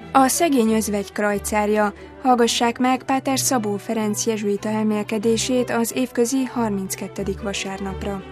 A szegény özvegy krajcárja. Hallgassák meg Páter Szabó Ferenc jezsuita elmélkedését az évközi 32. vasárnapra.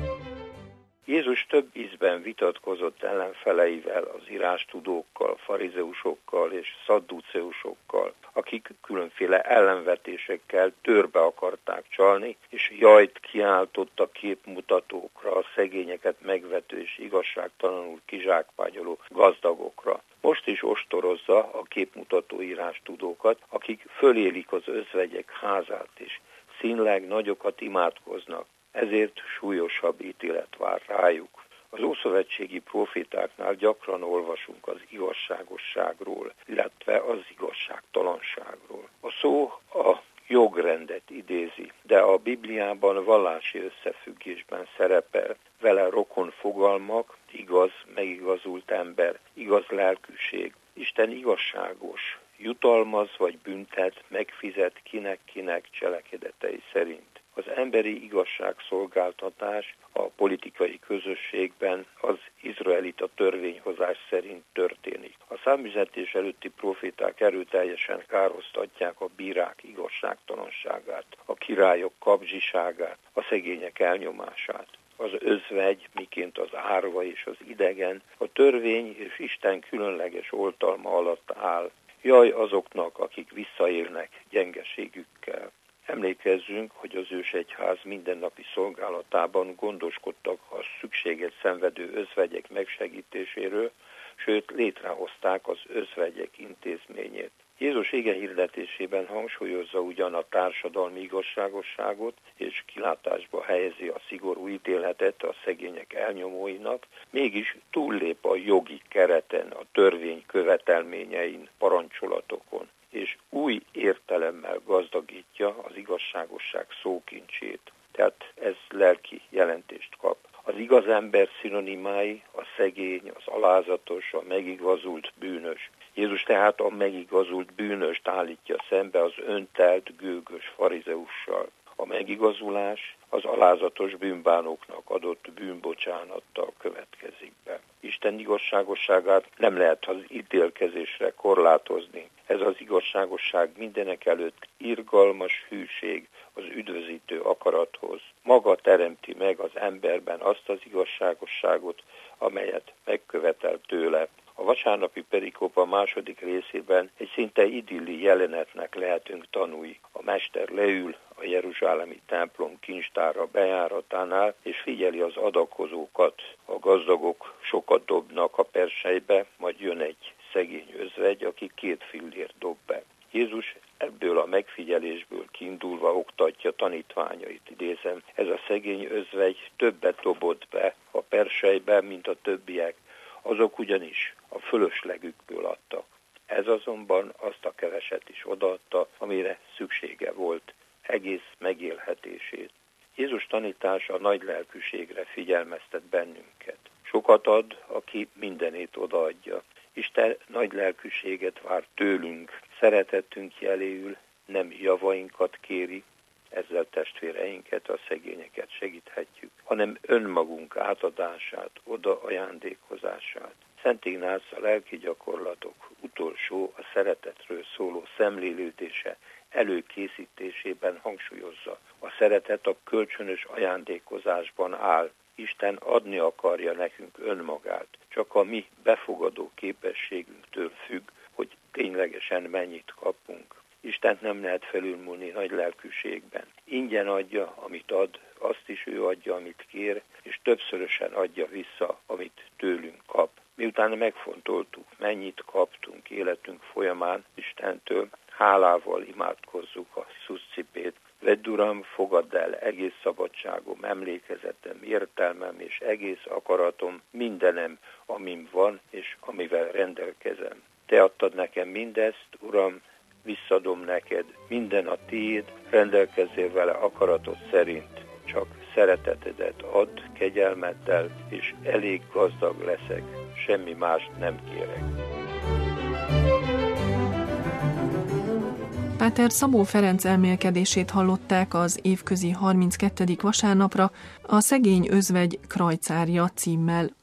Jézus több ízben vitatkozott ellenfeleivel, az írástudókkal, farizeusokkal és szadduceusokkal, akik különféle ellenvetésekkel törbe akarták csalni, és jajt kiáltott a képmutatókra, a szegényeket megvető és igazságtalanul kizsákmányoló gazdagokra. Most is ostorozza a képmutató írástudókat, akik fölélik az özvegyek házát, és színleg nagyokat imádkoznak. Ezért súlyosabb ítélet vár rájuk. Az ószövetségi profétáknál gyakran olvasunk az igazságosságról, illetve az igazságtalanságról. A szó a jogrendet idézi, de a Bibliában vallási összefüggésben szerepel vele rokon fogalmak, igaz, megigazult ember, igaz lelkűség. Isten igazságos, jutalmaz vagy büntet, megfizet kinek cselekedetei szerint. Az emberi igazságszolgáltatás a politikai közösségben az izraelita törvényhozás szerint történik. A számüzetés előtti proféták erőteljesen kárhoztatják a bírák igazságtalanságát, a királyok kapzsiságát, a szegények elnyomását. Az özvegy, miként az árva és az idegen, a törvény és Isten különleges oltalma alatt áll. Jaj azoknak, akik visszaélnek gyengeségükkel. Emlékezzünk, hogy az ősegyház mindennapi szolgálatában gondoskodtak a szükséget szenvedő özvegyek megsegítéséről, sőt létrehozták az özvegyek intézményét. Jézus ige hirdetésében hangsúlyozza ugyan a társadalmi igazságosságot, és kilátásba helyezi a szigorú ítéletet a szegények elnyomóinak, mégis túllép a jogi kereten, a törvény követelményein, parancsolatokon, és új értelemmel gazdagítja az igazságosság szókincsét. Tehát ez lelki jelentést kap. Az igaz ember szinonimái a szegény, az alázatos, a megigazult bűnös. Jézus tehát a megigazult bűnöst állítja szembe az öntelt, gőgös farizeussal. A megigazulás az alázatos bűnbánóknak adott bűnbocsánattal következik be. Isten igazságosságát nem lehet az ítélkezésre korlátozni. Ez az igazságosság mindenek előtt irgalmas hűség az üdvözítő akarathoz. Maga teremti meg az emberben azt az igazságosságot, amelyet megkövetel tőle. A vasárnapi perikópa második részében egy szinte idilli jelenetnek lehetünk tanúi. A mester leül a jeruzsálemi templom kincstára bejáratánál, és figyeli az adakozókat. A gazdagok sokat dobnak a perselybe, majd jön egy szegény özvegy, aki 2 fillért dob be. Jézus ebből a megfigyelésből kiindulva oktatja tanítványait, idézem. Ez a szegény özvegy többet dobott be a perselybe, mint a többiek. Azok ugyanis a fölöslegükből adtak. Ez azonban azt a keveset is odaadta, amire szüksége volt, egész megélhetését. Jézus tanítása a nagy lelkűségre figyelmeztet bennünket. Sokat ad, aki mindenét odaadja. Isten nagy lelkűséget vár tőlünk, szeretetünk jeléül nem javainkat kéri, ezzel testvéreinket, a szegényeket segíthetjük, hanem önmagunk átadását, oda ajándékozását. Szent Ignác a lelki gyakorlatok utolsó, a szeretetről szóló szemlélődése előkészítésében hangsúlyozza. A szeretet a kölcsönös ajándékozásban áll. Isten adni akarja nekünk önmagát, csak a mi befogadó képességünktől függ, hogy ténylegesen mennyit kapunk. Istent nem lehet felülmúlni nagy lelkűségben. Ingyen adja, amit ad, azt is ő adja, amit kér, és többszörösen adja vissza, amit tőlünk kap. Miután megfontoltuk, mennyit kaptunk életünk folyamán Istentől, hálával imádkozzuk a szuszcipét. Vedd, Uram, fogadd el egész szabadságom, emlékezetem, értelmem és egész akaratom, mindenem, amim van és amivel rendelkezem. Te adtad nekem mindezt, Uram, visszadom neked, minden a tiéd, rendelkezzél vele akaratod szerint, csak szeretetedet add kegyelmeddel, és elég gazdag leszek, semmi mást nem kérek. Páter Szabó Ferenc elmélkedését hallották az évközi 32. vasárnapra a Szegény özvegy krajcárja címmel.